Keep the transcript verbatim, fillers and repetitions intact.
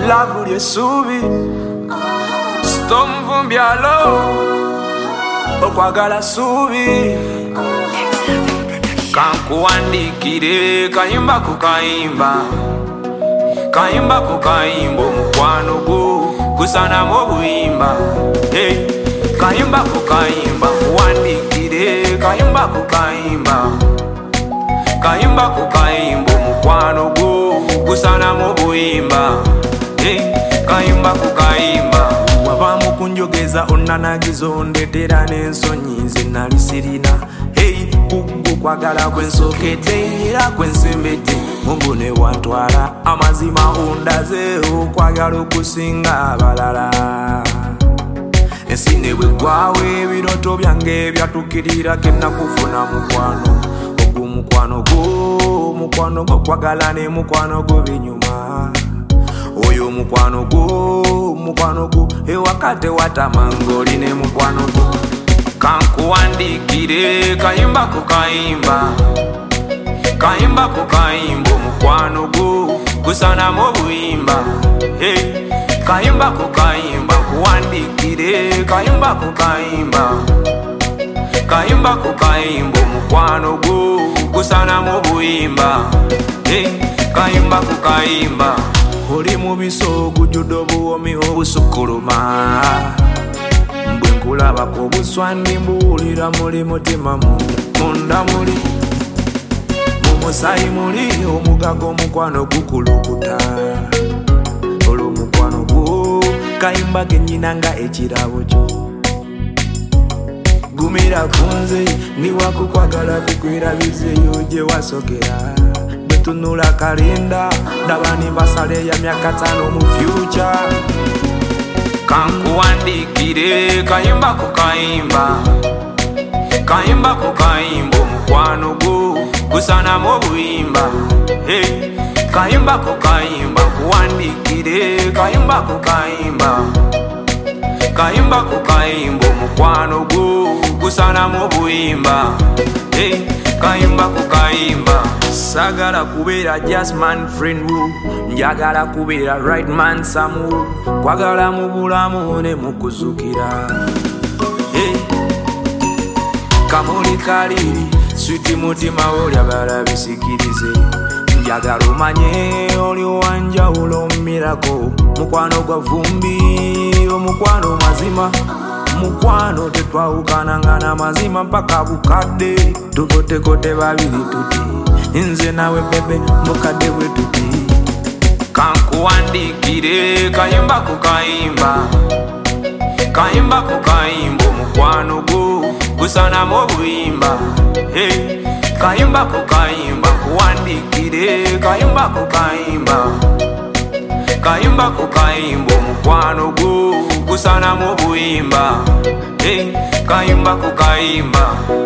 Love lye subi Storm vumbyalo okwagala subi kankuwandikire kayimba ku kayimba kayimba ku kayimba omukwano gwo gusanamu obuyimba hey. Kayimba ku kayimba kuwandikire kayimba ku kayimba kayimba ku kayimba omukwano gwo gusanamu obuyimba hey. Kayimba ku kayimba wabamu kunjogeza onanagiza ondetera n'ensonyi nze nali sirina hey. Kuggu kwagala kwensokedde era kwensembedde Mungu ne wantwala amazima ondaze okwagala okusinga abalala ensi ne bwegwawe ebiroto byange byatukirira kenakufuna mukwano ogwo mukwano gwo mukwano gwo kwagala ne mukwano gwo binyuma oyo mukwano gwo mukwano gwo ewakate watamango ne mukwano gwo kankuwandikire kayimba ku kayimba kayimba ku kayimba omukwano gwo gusanamu obuyimba hey. Kayimba ku kayimba kuwandikire kayimba ku kayimba kayimba ku kayimba omukwano gwo gusanamu obuyimba hey. Kayimba ku kayimba oli mubiso gujjudde obuwomi obusukkuluma mbwe nkulabako obuswandi mbuwulira muli mutima munda muli mumusayi muli omugaga omukwano gukulukuta olw'omukwano gwo kayimba genyina nga ekirabo kyo gumira kunze niwakukwagala kukwirabizeyo gye wasokera betunula kalenda ndaba nimbasale ya myaka tano mu future kankuwandikire kayimba ku kayimba kayimba ku kayimba omukwano gwo gusanamu obuyimba hey. Kayimba ku kayimba kuwandikire kayimba ku kayimba kayimba ku kayimba omukwano gwo gusanamu obuyimba hey. Kayimba ku kayimba sagala kubeera just man friend wo njagala kubeera right man samu kwagala mu bulamu ne mukuzukira hey. Kamuli kaliri switi mutima olyagala bisikirize njagala omanye oli wanjawulo mirako mukwano gwa vumbi omukwano mazima mukwano tetwawukananga n'amazima mpaka bukadde tukotekote babiri tuti nze nawe bebe mukadde bwe tuti kankuwandikire kayimba ku kayimba kayimba ku kayimba omukwano gwo gusanamu obuyimba hey. Kayimba ku kayimba kuwandikire kayimba ku kayimba kayimba ku kayimba omukwano gwo gusanamu obuyimba hey. Kayimba ku kayimba